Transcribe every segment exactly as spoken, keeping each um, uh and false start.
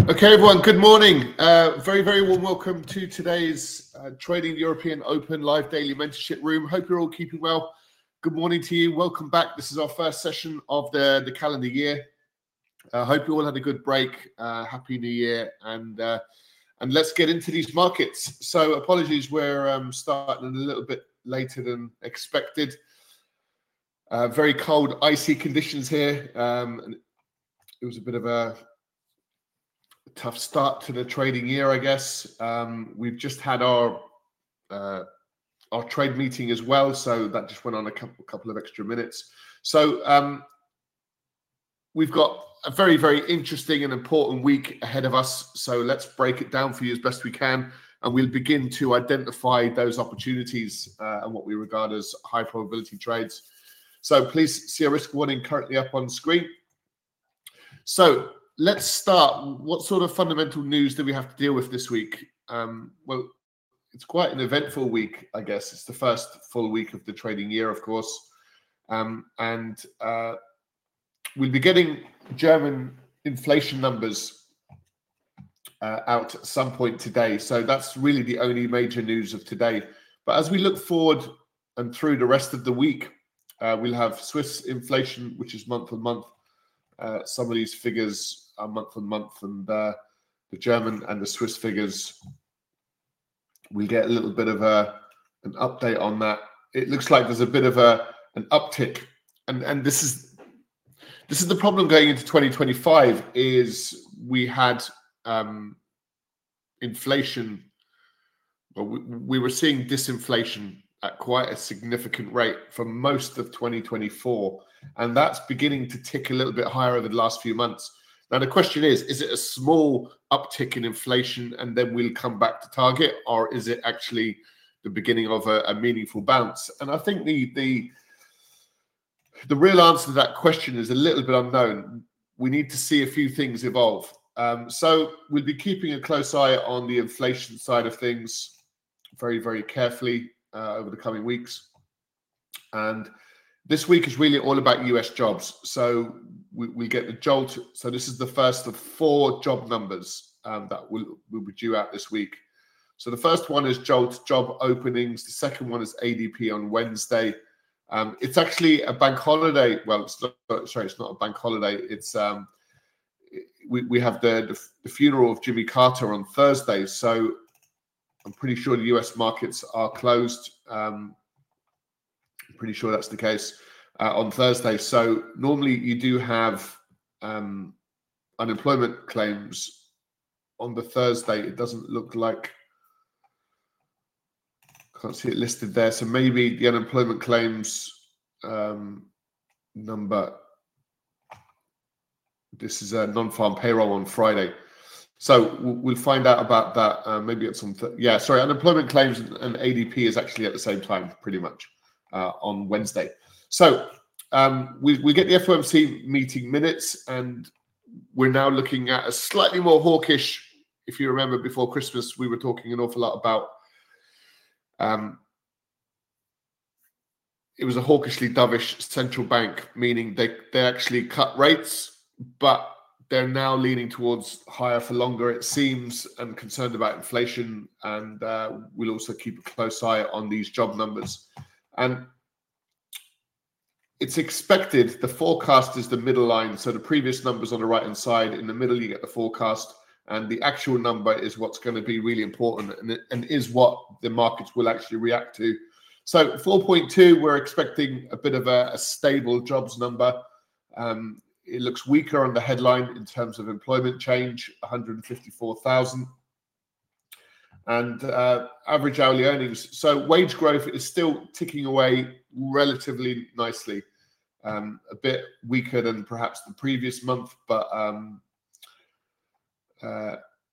Okay, everyone, good morning. Uh, very, very warm welcome to today's uh, Trading European Open live daily mentorship room. Hope you're all keeping well. Good morning to you. Welcome back. This is our first session of the, the calendar year. I uh, hope you all had a good break. Uh, Happy New Year. And uh, and let's get into these markets. So apologies, we're um, starting a little bit later than expected. Uh, very cold, icy conditions here. Um, and it was a bit of a tough start to the trading year, I guess. Um, we've just had our uh, our trade meeting as well, so that just went on a couple, couple of extra minutes. So um, we've got a very, very interesting and important week ahead of us. So let's break it down for you as best we can, and we'll begin to identify those opportunities uh, and what we regard as high probability trades. So please see a risk warning currently up on screen. So let's start. What sort of fundamental news do we have to deal with this week? Um, well, it's quite an eventful week, I guess. It's the first full week of the trading year, of course. Um, and uh, we'll be getting German inflation numbers uh, out at some point today. So that's really the only major news of today. But as we look forward and through the rest of the week, uh, we'll have Swiss inflation, which is month on month. Uh, some of these figures are month on month, and uh, the German and the Swiss figures, we get a little bit of a an update on that. It looks like there's a bit of a an uptick, and and this is this is the problem going into twenty twenty-five. Is we had um, inflation, well, we, we were seeing disinflation at quite a significant rate for most of twenty twenty-four. And that's beginning to tick a little bit higher over the last few months. Now, the question is, is it a small uptick in inflation and then we'll come back to target, or is it actually the beginning of a, a meaningful bounce? And I think the, the, the real answer to that question is a little bit unknown. We need to see a few things evolve. Um, so we'll be keeping a close eye on the inflation side of things very, very carefully uh, over the coming weeks. And this week is really all about U S jobs. So we, we get the JOLT. So this is the first of four job numbers um, that will, will be due out this week. So the first one is JOLT, job openings. The second one is A D P on Wednesday. Um, it's actually a bank holiday. Well, it's not, sorry, it's not a bank holiday. It's um, we, we have the, the, the funeral of Jimmy Carter on Thursday. So I'm pretty sure the U S markets are closed. Um, Pretty sure that's the case uh, on Thursday. So normally you do have um, unemployment claims on the Thursday. It doesn't look like, can't see it listed there. So maybe the unemployment claims um, number, this is a non-farm payroll on Friday. So we'll find out about that. Uh, maybe it's on, th- yeah, sorry, unemployment claims and A D P is actually at the same time, pretty much. Uh, on Wednesday. So um, we, we get the F O M C meeting minutes, and we're now looking at a slightly more hawkish. If you remember, before Christmas, we were talking an awful lot about um, it was a hawkishly dovish central bank, meaning they, they actually cut rates, but they're now leaning towards higher for longer, it seems, and concerned about inflation. And uh, we'll also keep a close eye on these job numbers. And it's expected, the forecast is the middle line. So the previous numbers on the right-hand side, in the middle you get the forecast, and the actual number is what's going to be really important and, and is what the markets will actually react to. So four point two, we're expecting a bit of a, a stable jobs number. Um, it looks weaker on the headline in terms of employment change, one hundred fifty-four thousand. And uh, average hourly earnings. So wage growth is still ticking away relatively nicely. Um, a bit weaker than perhaps the previous month, but um, uh,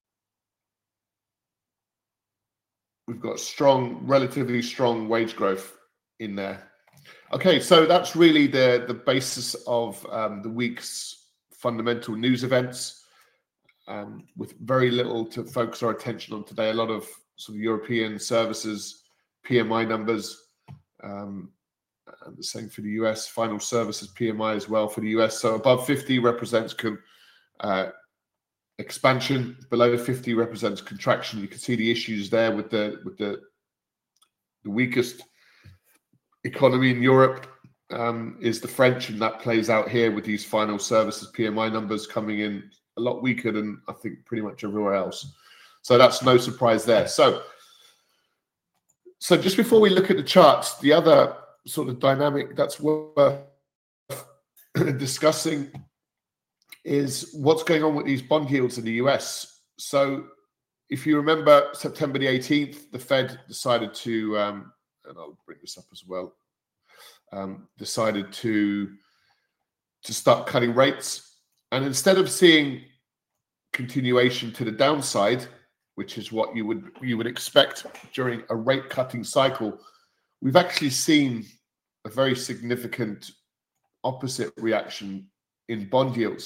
we've got strong, relatively strong wage growth in there. Okay, so that's really the, the basis of um, the week's fundamental news events. Um, with very little to focus our attention on today. A lot of sort of European services, P M I numbers, um, and the same for the U S, final services P M I as well for the U S. So above fifty represents uh, expansion. Below fifty represents contraction. You can see the issues there with the with the, the weakest economy in Europe um, is the French, and that plays out here with these final services P M I numbers coming in a lot weaker than I think pretty much everywhere else. So that's no surprise there. So, so just before we look at the charts, the other sort of dynamic that's worth discussing is what's going on with these bond yields in the U S. So if you remember September the eighteenth, the Fed decided to, um, and I'll bring this up as well, um, decided to, to start cutting rates. And instead of seeing continuation to the downside, which is what you would you would expect during a rate cutting cycle, we've actually seen a very significant opposite reaction in bond yields.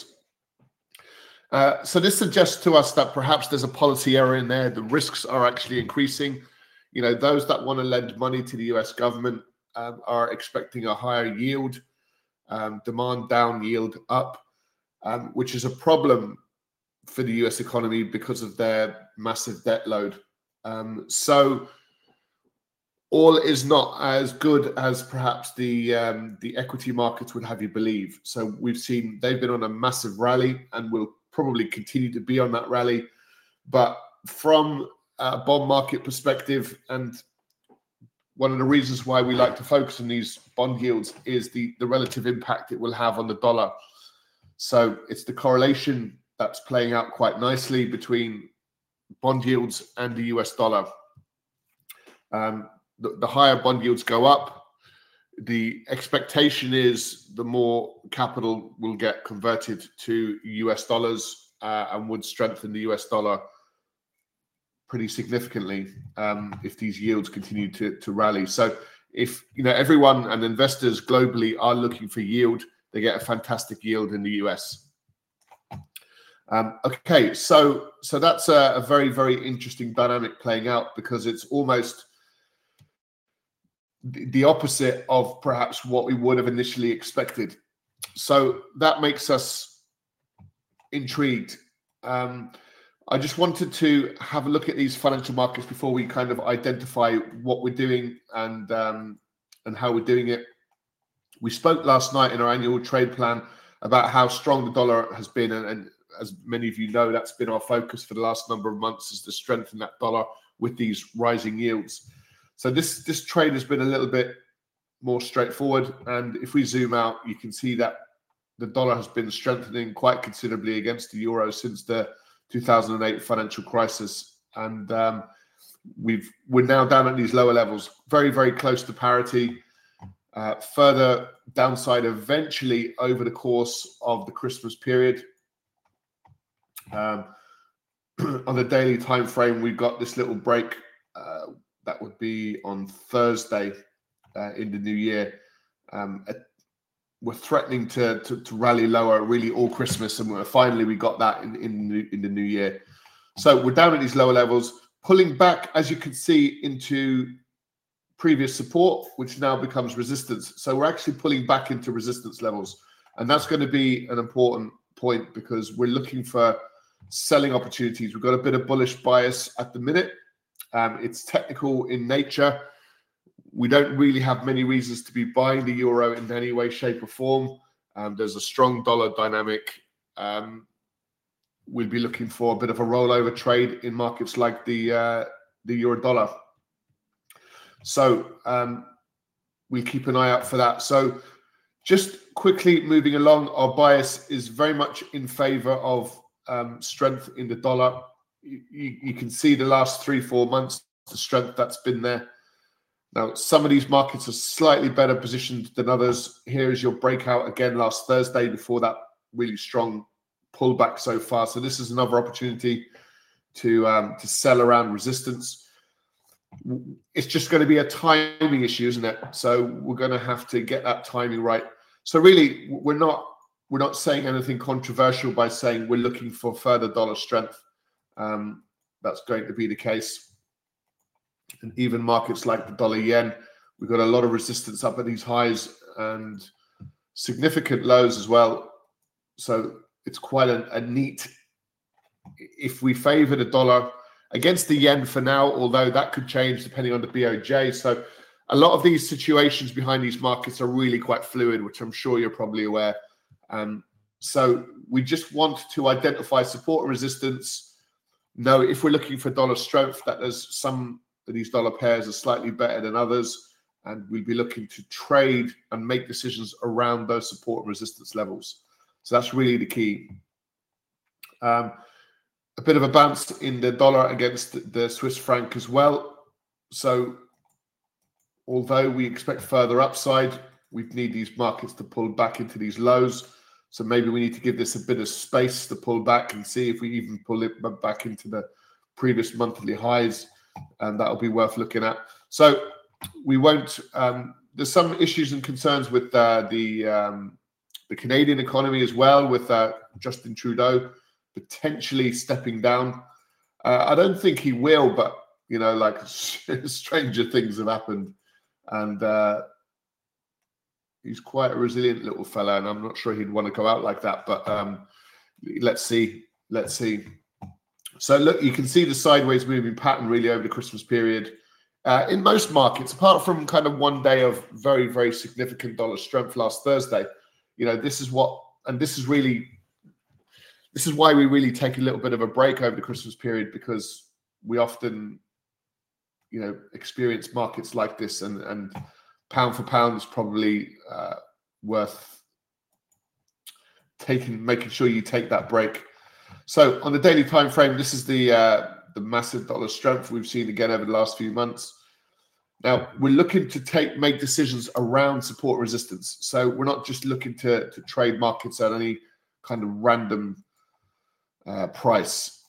Uh, so this suggests to us that perhaps there's a policy error in there. The risks are actually increasing. You know, those that want to lend money to the U S government um, are expecting a higher yield, um, demand down, yield up, um, which is a problem for the U S economy because of their massive debt load. Um, so all is not as good as perhaps the um, the equity markets would have you believe. So we've seen they've been on a massive rally and will probably continue to be on that rally. But from a bond market perspective, and one of the reasons why we like to focus on these bond yields is the, the relative impact it will have on the dollar. So it's the correlation that's playing out quite nicely between bond yields and the U S dollar. Um, the, the higher bond yields go up, the expectation is the more capital will get converted to U S dollars uh, and would strengthen the U S dollar pretty significantly um, if these yields continue to, to rally. So if you know everyone and investors globally are looking for yield, they get a fantastic yield in the U S. Um, okay, so so that's a, a very, very interesting dynamic playing out because it's almost the opposite of perhaps what we would have initially expected. So that makes us intrigued. Um, I just wanted to have a look at these financial markets before we kind of identify what we're doing and um, and how we're doing it. We spoke last night in our annual trade plan about how strong the dollar has been, and, and as many of you know, that's been our focus for the last number of months, is to strengthen that dollar with these rising yields. So this this trade has been a little bit more straightforward, and if we zoom out, you can see that the dollar has been strengthening quite considerably against the euro since the two thousand eight financial crisis, and um, we've we're now down at these lower levels, very very close to parity. Uh, further downside eventually over the course of the Christmas period. Um, on the daily time frame, we've got this little break uh, that would be on Thursday uh, in the new year. Um, we're threatening to, to to rally lower really all Christmas, and we're, finally we got that in in the, in the new year. So we're down at these lower levels, pulling back, as you can see, into previous support, which now becomes resistance. So we're actually pulling back into resistance levels, and that's going to be an important point because we're looking for selling opportunities. We've got a bit of bullish bias at the minute. Um, it's technical in nature. We don't really have many reasons to be buying the euro in any way, shape, or form. Um, there's a strong dollar dynamic. Um, we'll be looking for a bit of a rollover trade in markets like the uh, the euro dollar. So um, we'll keep an eye out for that. So just quickly moving along, our bias is very much in favor of um, strength in the dollar. You, you, you can see the last three, four months, the strength that's been there. Now, some of these markets are slightly better positioned than others. Here is your breakout again last Thursday before that really strong pullback so far. So this is another opportunity to um, to sell around resistance. It's just going to be a timing issue, isn't it? So we're going to have to get that timing right. So really, we're not we're not saying anything controversial by saying we're looking for further dollar strength. Um, that's going to be the case. And even markets like the dollar yen, we've got a lot of resistance up at these highs and significant lows as well. So it's quite a, a neat if we favor the dollar against the yen for now, although that could change depending on the B O J. So a lot of these situations behind these markets are really quite fluid, which I'm sure you're probably aware. Um, so we just want to identify support and resistance. Know if we're looking for dollar strength, that there's some of these dollar pairs are slightly better than others, and we'll be looking to trade and make decisions around those support and resistance levels. So that's really the key. Um, a bit of a bounce in the dollar against the Swiss franc as well. So although we expect further upside, we need these markets to pull back into these lows. So maybe we need to give this a bit of space to pull back and see if we even pull it back into the previous monthly highs, and that'll be worth looking at. So we won't. Um, there's some issues and concerns with uh, the um, the Canadian economy as well, with uh, Justin Trudeau potentially stepping down. Uh, I don't think he will, but you know, like stranger things have happened, and uh, he's quite a resilient little fella, and I'm not sure he'd want to go out like that. But um, let's see, let's see. So look, you can see the sideways moving pattern really over the Christmas period. Uh, in most markets, apart from kind of one day of very, very significant dollar strength last Thursday, you know, this is what, and this is really, this is why we really take a little bit of a break over the Christmas period, because we often, you know, experience markets like this, and, and pound for pound is probably uh, worth taking, making sure you take that break. So on the daily time frame, this is the uh, the massive dollar strength we've seen again over the last few months. Now we're looking to take make decisions around support resistance. So we're not just looking to to trade markets at any kind of random uh, price,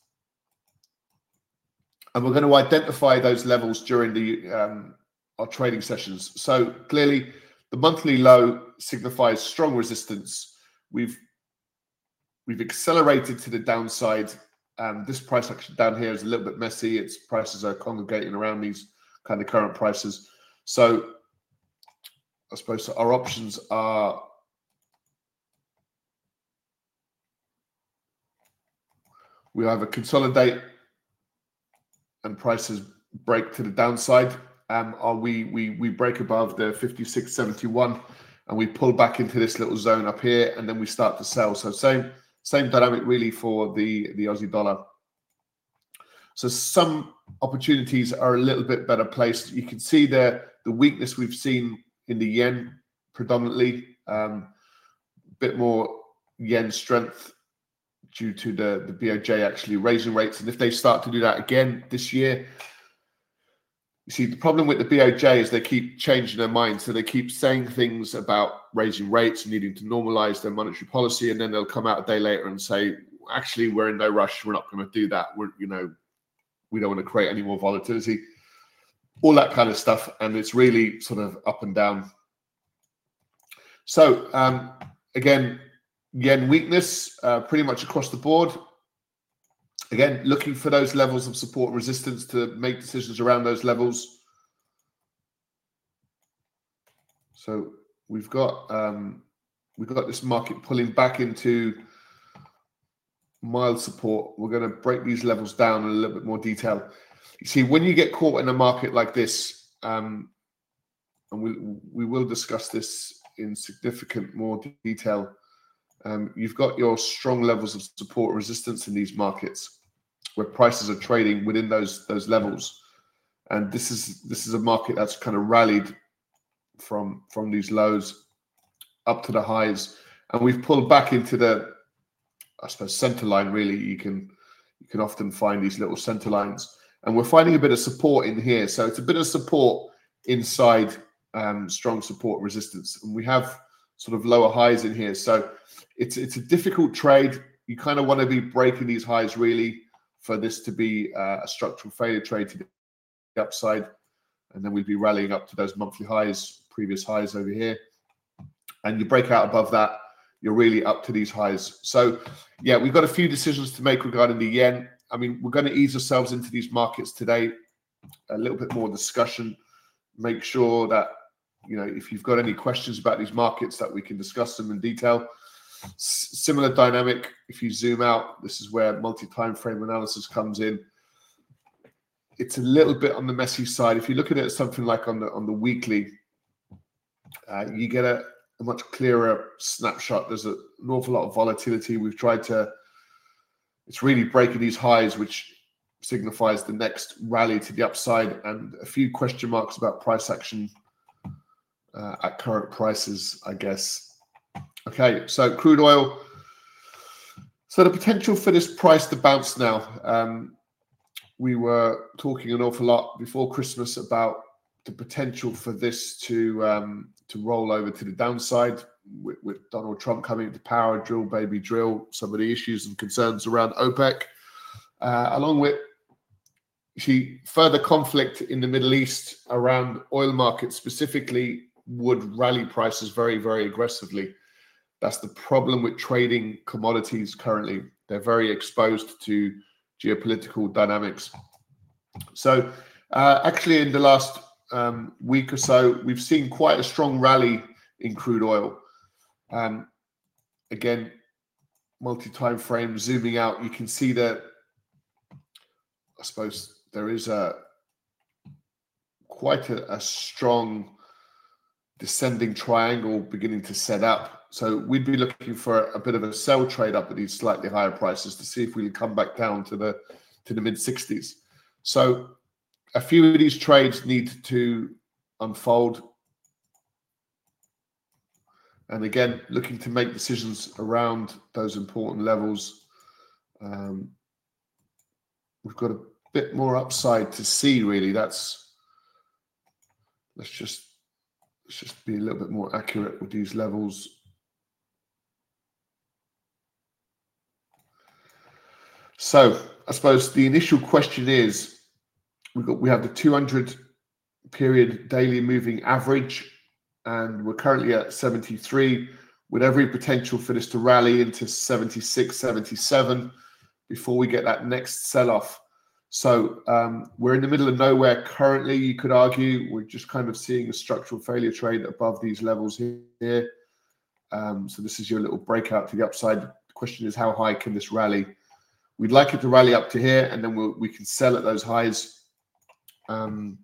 and we're going to identify those levels during the um, our trading sessions. So clearly, the monthly low signifies strong resistance. We've we've accelerated to the downside. Um, this price action down here is a little bit messy. Its prices are congregating around these kind of current prices. So I suppose our options are we either consolidate and prices break to the downside, um, or we we we break above the fifty-six seventy-one and we pull back into this little zone up here, and then we start to sell. So same same dynamic really for the the Aussie dollar. So some opportunities are a little bit better placed. You can see the the weakness we've seen in the yen predominantly, um, a bit more yen strength due to the, the B O J actually raising rates. And if they start to do that again this year, you see the problem with the B O J is they keep changing their minds. So they keep saying things about raising rates and needing to normalize their monetary policy, and then they'll come out a day later and say, actually, we're in no rush. We're not going to do that. We're, you know, we don't want to create any more volatility, all that kind of stuff. And it's really sort of up and down. So um, again, yen weakness uh, pretty much across the board. Again, looking for those levels of support and resistance to make decisions around those levels. So we've got um, we've got this market pulling back into mild support. We're going to break these levels down in a little bit more detail. You see, when you get caught in a market like this, um, and we we will discuss this in significant more detail, um, you've got your strong levels of support and resistance in these markets, where prices are trading within those those levels. And this is this is a market that's kind of rallied from from these lows up to the highs, and we've pulled back into the, I suppose, center line. Really, you can you can often find these little center lines, and we're finding a bit of support in here. So it's a bit of support inside um, strong support resistance, and we have sort of lower highs in here. So it's it's a difficult trade. You kind of want to be breaking these highs really for this to be uh, a structural failure trade to the upside, and then we'd be rallying up to those monthly highs, previous highs over here, and you break out above that, you're really up to these highs. So yeah, we've got a few decisions to make regarding the yen. I mean, we're going to ease ourselves into these markets today, a little bit more discussion, make sure that, you know, if you've got any questions about these markets, that we can discuss them in detail. S- similar dynamic. If you zoom out, this is where multi-time frame analysis comes in. It's a little bit on the messy side. If you look at it as something like on the on the weekly, uh, you get a, a much clearer snapshot. There's a, an awful lot of volatility. We've tried to, it's really breaking these highs, which signifies the next rally to the upside, and a few question marks about price action uh, at current prices, I guess. Okay, so crude oil. So the potential for this price to bounce now. Um, we were talking an awful lot before Christmas about the potential for this to um, to roll over to the downside with, with Donald Trump coming to power, drill baby drill, some of the issues and concerns around OPEC, uh, along with see further conflict in the Middle East around oil markets specifically would rally prices very, very aggressively. That's the problem with trading commodities currently. They're very exposed to geopolitical dynamics. So uh, actually in the last um, week or so, we've seen quite a strong rally in crude oil. Um, again, multi-time frame, zooming out, you can see that, I suppose, there is a quite a, a strong descending triangle beginning to set up. So we'd be looking for a bit of a sell trade up at these slightly higher prices to see if we can come back down to the to the mid sixties. So a few of these trades need to unfold. And again, looking to make decisions around those important levels. Um, we've got a bit more upside to see, really. That's let's just let's just be a little bit more accurate with these levels. So I suppose the initial question is, we got we have the two hundred period daily moving average, and we're currently at seventy-three, with every potential for this to rally into seventy-six, seventy-seven before we get that next sell-off. So um, we're in the middle of nowhere currently, you could argue. We're just kind of seeing a structural failure trade above these levels here. Um, so this is your little breakout to the upside. The question is, how high can this rally? We'd like it to rally up to here, and then we'll, we can sell at those highs um,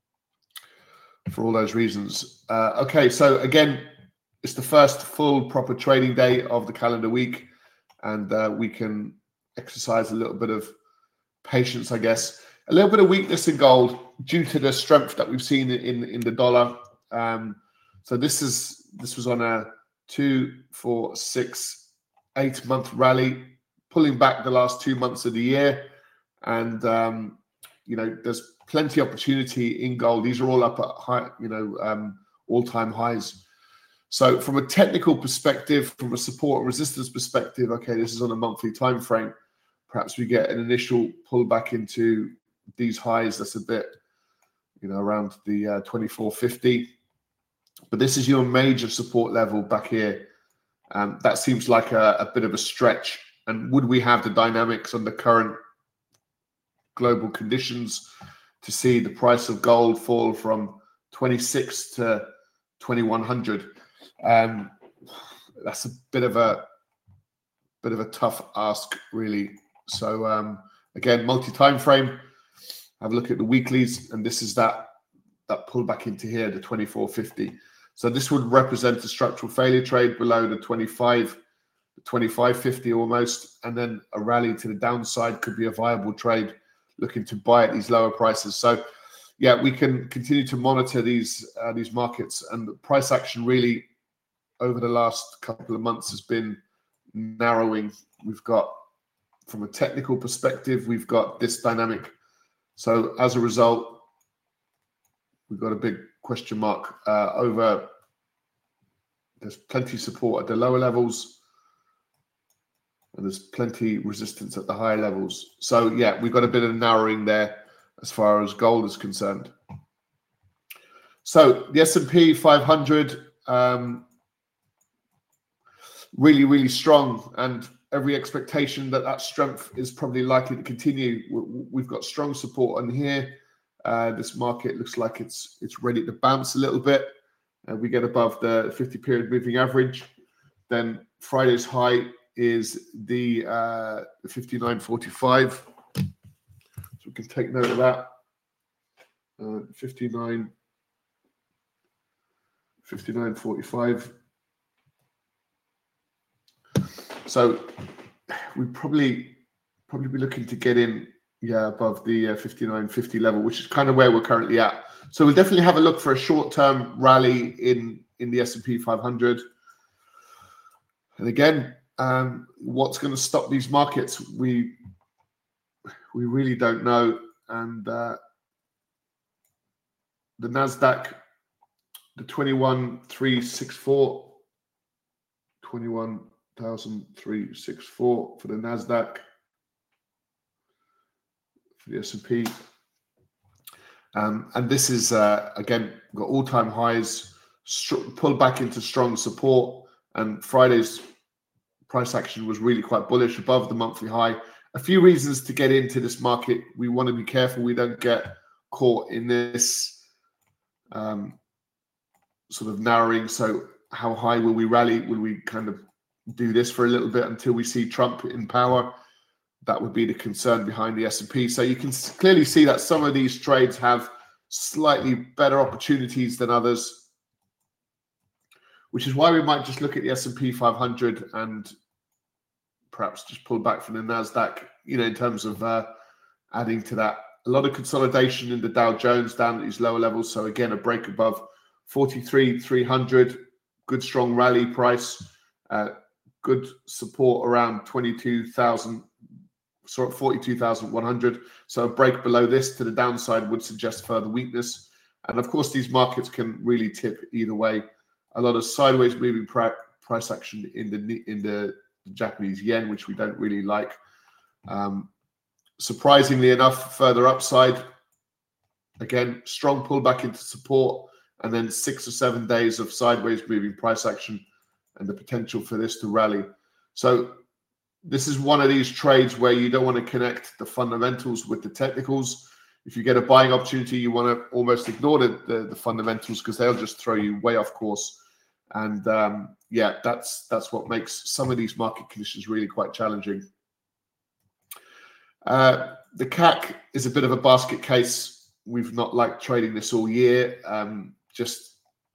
for all those reasons. Uh, okay, so again, it's the first full proper trading day of the calendar week, and uh, we can exercise a little bit of patience, I guess. A little bit of weakness in gold due to the strength that we've seen in in the dollar. Um, so this is this was on a two, four, six, eight month rally, pulling back the last two months of the year, and um, you know there's plenty of opportunity in gold. These are all up at high, you know, um, all-time highs. So from a technical perspective, from a support and resistance perspective, okay, this is on a monthly time frame. Perhaps we get an initial pullback into these highs. That's a bit, you know, around the uh, twenty-four fifty. But this is your major support level back here. Um, that seems like a, a bit of a stretch. And would we have the dynamics under current global conditions to see the price of gold fall from twenty-six to twenty-one hundred? Um, that's a bit of a bit of a tough ask, really. So um, again, multi-time frame. Have a look at the weeklies, and this is that that pullback into here, the twenty-four fifty. So this would represent a structural failure trade below the twenty-five, twenty-five fifty almost, and then a rally to the downside could be a viable trade, looking to buy at these lower prices. So yeah, we can continue to monitor these uh, these markets, and the price action really over the last couple of months has been narrowing. We've got, from a technical perspective, we've got this dynamic. So as a result, we've got a big question mark uh, over. There's plenty of support at the lower levels, and there's plenty resistance at the higher levels. So yeah, we've got a bit of narrowing there as far as gold is concerned. So the S and P five hundred, um, really, really strong, and every expectation that that strength is probably likely to continue. We've got strong support on here. Uh, this market looks like it's it's ready to bounce a little bit. Uh, we get above the fifty period moving average, then Friday's high is the uh, fifty-nine forty-five. So we can take note of that. Uh, fifty-nine forty-five. So we probably probably be looking to get in, yeah, above the uh, fifty-nine fifty level, which is kind of where we're currently at. So we'll definitely have a look for a short-term rally in in the S and P five hundred. And again, um, what's going to stop these markets? We we really don't know. And uh, the Nasdaq, the twenty-one three sixty-four, twenty-one thousand three hundred sixty-four for the Nasdaq, for the S and P. Um, and this is, uh, again, got all-time highs, pulled back into strong support, and Friday's price action was really quite bullish, above the monthly high. A few reasons to get into this market. We want to be careful we don't get caught in this um, sort of narrowing. So how high will we rally? Will we kind of do this for a little bit until we see Trump in power? That would be the concern behind the S and P. So you can clearly see that some of these trades have slightly better opportunities than others, which is why we might just look at the S and P five hundred and perhaps just pull back from the Nasdaq, you know, in terms of uh, adding to that. A lot of consolidation in the Dow Jones down at these lower levels. So again, a break above forty-three three hundred, good strong rally price, uh, good support around twenty-two thousand. So at forty-two thousand one hundred. So a break below this to the downside would suggest further weakness. And of course, these markets can really tip either way. A lot of sideways moving price action in the in the Japanese yen, which we don't really like. Um, surprisingly enough, further upside. Again, strong pullback into support, and then six or seven days of sideways moving price action and the potential for this to rally. So this is one of these trades where you don't want to connect the fundamentals with the technicals. If you get a buying opportunity, you want to almost ignore the, the, the fundamentals, because they'll just throw you way off course. And um, yeah, that's that's what makes some of these market conditions really quite challenging. Uh, the C A C is a bit of a basket case. We've not liked trading this all year. Um, just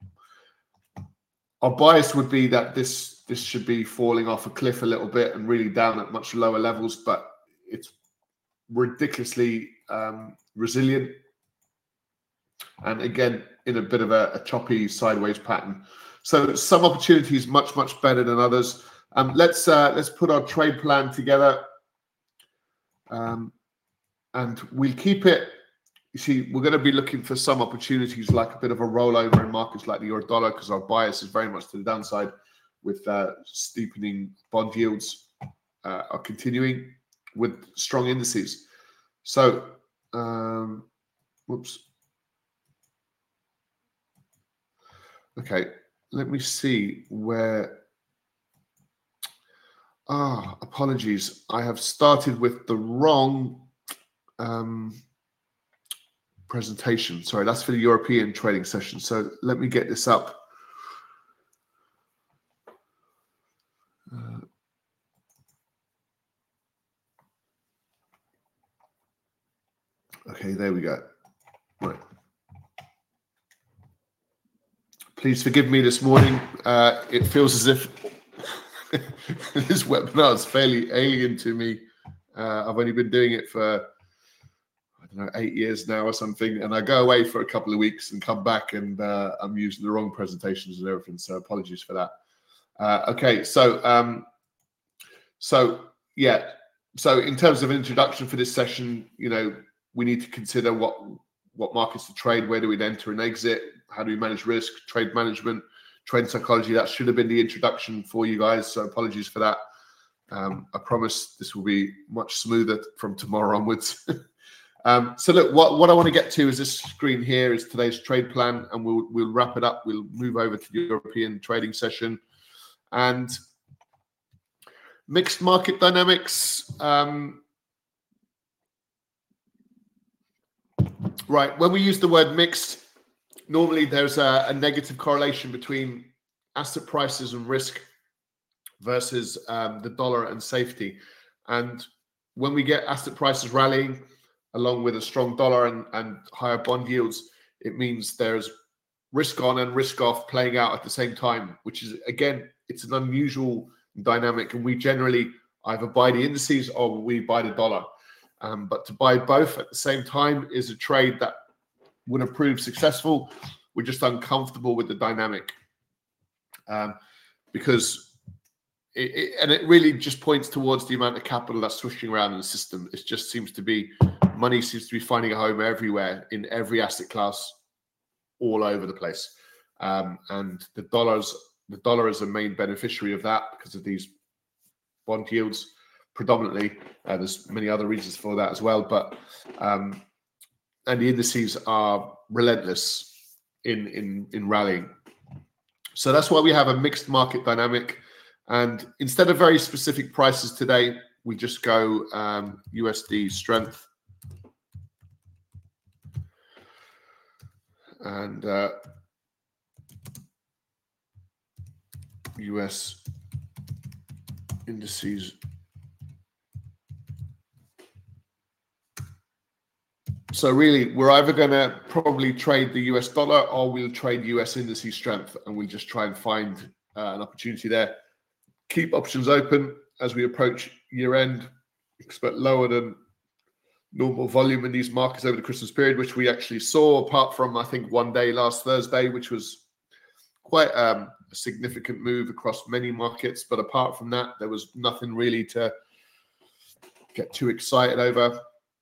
our bias would be that this this should be falling off a cliff a little bit and really down at much lower levels, but it's ridiculously um, resilient. And again, in a bit of a, a choppy sideways pattern. So some opportunities much, much better than others. Um, let's uh, let's put our trade plan together. Um, and we'll keep it. You see, we're going to be looking for some opportunities like a bit of a rollover in markets like the euro dollar, because our bias is very much to the downside with uh, steepening bond yields uh, are continuing with strong indices. So, um, whoops. Okay, let me see where. Ah, apologies. I have started with the wrong um, presentation. Sorry, that's for the European trading session. So let me get this up. Uh, okay, there we go. Right. Please forgive me this morning. Uh, it feels as if this webinar is fairly alien to me. Uh, I've only been doing it for, I don't know, eight years now or something. And I go away for a couple of weeks and come back, and uh, I'm using the wrong presentations and everything. So apologies for that. Uh, okay, so um, so yeah, so in terms of an introduction for this session, you know, we need to consider what what markets to trade, where do we enter and exit, how do we manage risk, trade management, trade psychology. That should have been the introduction for you guys. So apologies for that. Um, I promise this will be much smoother from tomorrow onwards. um, so look, what, what I want to get to is this screen here is today's trade plan, and we'll we'll wrap it up. We'll move over to the European trading session. And mixed market dynamics. Um, right, when we use the word mixed, normally there's a, a negative correlation between asset prices and risk. versus um, the dollar and safety. And when we get asset prices rallying, along with a strong dollar and, and higher bond yields, it means there's risk on and risk off playing out at the same time, which is, again, it's an unusual dynamic. And we generally either buy the indices or we buy the dollar. Um, but to buy both at the same time is a trade that would have proved successful. We're just uncomfortable with the dynamic um, because it, it, and it really just points towards the amount of capital that's swishing around in the system. It just seems to be, money seems to be finding a home everywhere in every asset class, all over the place. Um, and the dollars, the dollar is a main beneficiary of that because of these bond yields predominantly. Uh, there's many other reasons for that as well, but um, and the indices are relentless in in in rallying. So that's why we have a mixed market dynamic. And instead of very specific prices today, we just go um, U S D strength. And uh, U S indices. So really, we're either going to probably trade the U S dollar or we'll trade U S indices strength, and we'll just try and find uh, an opportunity there. Keep options open as we approach year end. Expect lower than normal volume in these markets over the Christmas period, which we actually saw, apart from, I think, one day last Thursday, which was quite um, a significant move across many markets. But apart from that, there was nothing really to get too excited over.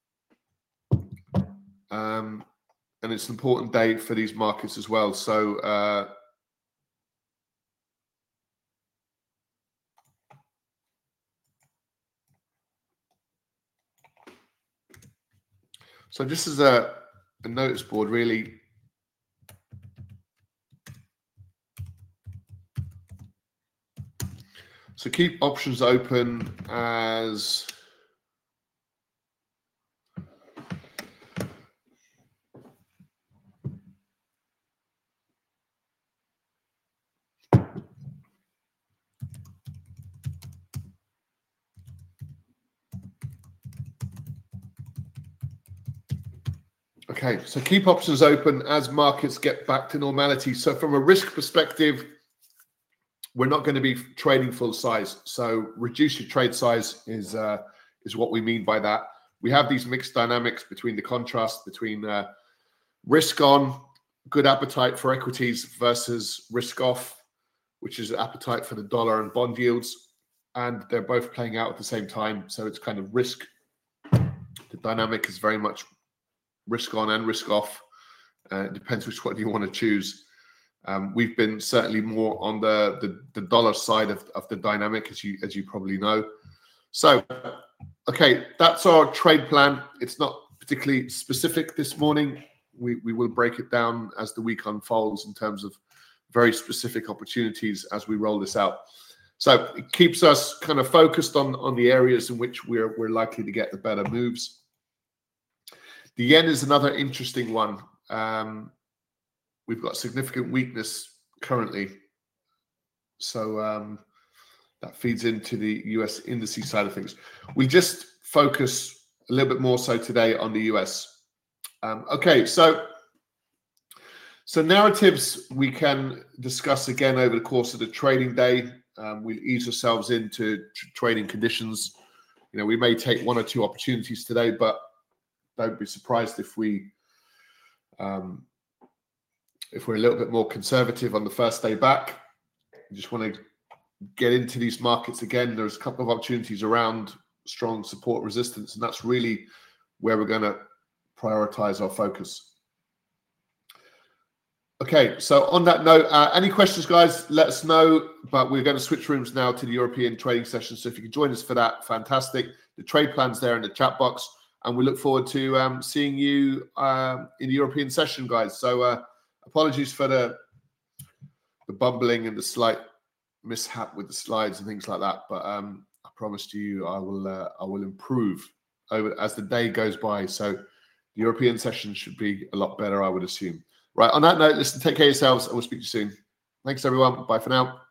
Um, and it's an important day for these markets as well. So uh, so this is a, a notice board, really. So keep options open as Okay, so keep options open as markets get back to normality. So from a risk perspective, we're not going to be trading full size. So reduce your trade size is uh, is what we mean by that. We have these mixed dynamics between the contrast between uh, risk on, good appetite for equities versus risk off, which is appetite for the dollar and bond yields. And they're both playing out at the same time. So it's kind of risk. The dynamic is very much risk on and risk off. Uh, it depends which one you want to choose. Um, we've been certainly more on the, the, the dollar side of, of the dynamic, as you as you probably know. So, okay, that's our trade plan. It's not particularly specific this morning. We, we will break it down as the week unfolds in terms of very specific opportunities as we roll this out. So it keeps us kind of focused on, on the areas in which we're, we're likely to get the better moves. The yen is another interesting one. Um, we've got significant weakness currently. So um, that feeds into the U S indices side of things. We just focus a little bit more so today on the U S. Um, okay, so so narratives we can discuss again over the course of the trading day. Um, we'll ease ourselves into tr- trading conditions. You know, we may take one or two opportunities today, but don't be surprised if we um, if we're a little bit more conservative on the first day back. You just want to get into these markets again. There's a couple of opportunities around strong support resistance, and that's really where we're going to prioritize our focus. Okay, so on that note, uh, any questions, guys, let us know. But we're going to switch rooms now to the European trading session. So if you can join us for that, fantastic. The trade plan's there in the chat box. And we look forward to um, seeing you uh, in the European session, guys. So uh, apologies for the, the bumbling and the slight mishap with the slides and things like that. But um, I promise to you I will uh, I will improve over as the day goes by. So the European session should be a lot better, I would assume. Right, on that note, listen, take care of yourselves, and we'll speak to you soon. Thanks, everyone. Bye for now.